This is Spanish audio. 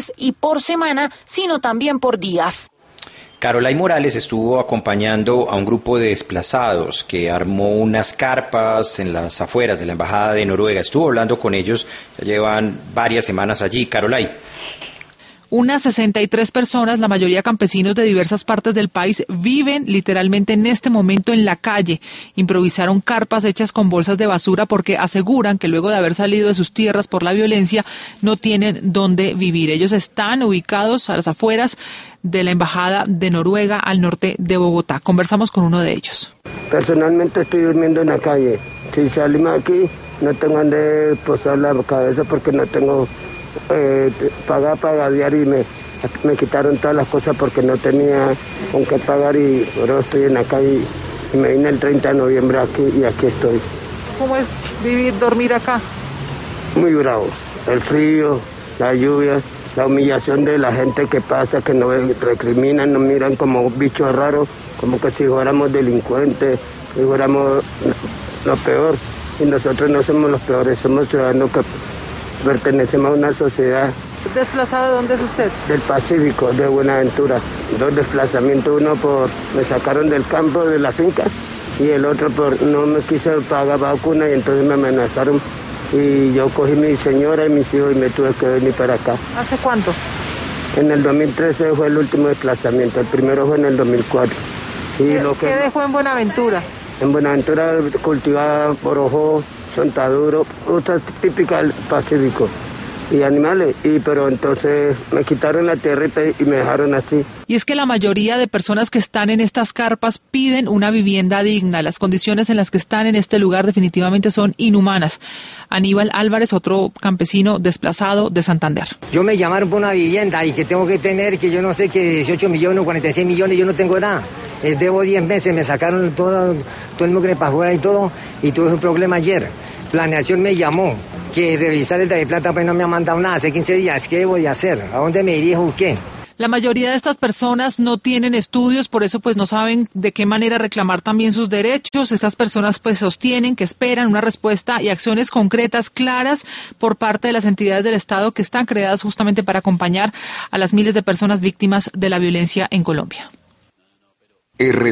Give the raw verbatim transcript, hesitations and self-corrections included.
y por semana, sino también por días. Carolay Morales estuvo acompañando a un grupo de desplazados que armó unas carpas en las afueras de la Embajada de Noruega. Estuvo hablando con ellos, ya llevan varias semanas allí. Carolay. Unas sesenta y tres personas, la mayoría campesinos de diversas partes del país, viven literalmente en este momento en la calle. Improvisaron carpas hechas con bolsas de basura porque aseguran que luego de haber salido de sus tierras por la violencia no tienen dónde vivir. Ellos están ubicados a las afueras de la Embajada de Noruega al norte de Bogotá. Conversamos con uno de ellos. Personalmente estoy durmiendo en la calle. Si salimos aquí no tengo donde posar la cabeza porque no tengo eh, pagar para diario y me, me quitaron todas las cosas porque no tenía con qué pagar y ahora estoy en la calle y me vine el treinta de noviembre aquí y aquí estoy. ¿Cómo es vivir, dormir acá? Muy bravo. El frío, las lluvias, la humillación de la gente que pasa, que nos recriminan, nos miran como bichos raros, como que si fuéramos delincuentes, si fuéramos lo peor. Y nosotros no somos los peores, somos ciudadanos que pertenecemos a una sociedad. ¿Desplazado de dónde es usted? Del Pacífico, de Buenaventura. Dos desplazamientos, uno por me sacaron del campo de las fincas y el otro por no me quise pagar vacuna y entonces me amenazaron. Y yo cogí mi señora y mis hijos y me tuve que venir para acá. ¿Hace cuánto? En el dos mil trece fue el último desplazamiento, el primero fue en el dos mil cuatro. Y ¿Qué, lo que, ¿Qué dejó en Buenaventura? En Buenaventura cultivaba borojó, chontaduro, frutas típicas del Pacífico y animales, y pero entonces me quitaron la tierra y me dejaron así. Y es que la mayoría de personas que están en estas carpas piden una vivienda digna. Las condiciones en las que están en este lugar definitivamente son inhumanas. Aníbal Álvarez, otro campesino desplazado de Santander. Yo me llamaron por una vivienda y que tengo que tener, que yo no sé, que dieciocho millones o cuarenta y seis millones, yo no tengo nada. Les debo diez meses, me sacaron todo, todo el mugre para afuera y todo, y tuve un problema ayer. Planeación me llamó, que revisar el de plata, pues no me ha mandado nada, hace quince días, ¿qué debo de hacer? ¿A dónde me dirijo? ¿Qué? La mayoría de estas personas no tienen estudios, por eso pues no saben de qué manera reclamar también sus derechos. Estas personas pues sostienen que esperan una respuesta y acciones concretas, claras, por parte de las entidades del Estado que están creadas justamente para acompañar a las miles de personas víctimas de la violencia en Colombia.